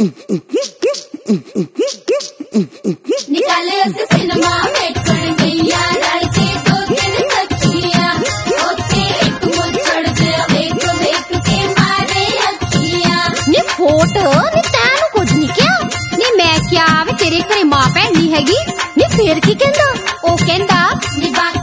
निकाले अस सिनेमा वेखण गईया रल के दो दिन सखिया ओथे एक मुछड़ जे वेख वेख के मारे अखिया नी फोट नी तैनू कुछ नहीं क्या नी मैं क्या वे तेरे घरे मां भैन नहीं हैगी नी फिर की कहंदा ओ कहंदा नी